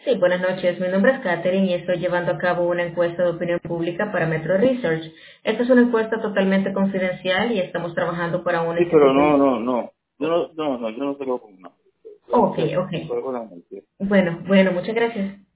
Sí, buenas noches. Mi nombre es Katherine y estoy llevando a cabo una encuesta de opinión pública para Metro Research. Esta es una encuesta totalmente confidencial y estamos trabajando para una Sí, pero institución. no. Yo no tengo con una. Ok, Entonces, ok. ¿cuál fue la noticia? Bueno, muchas gracias.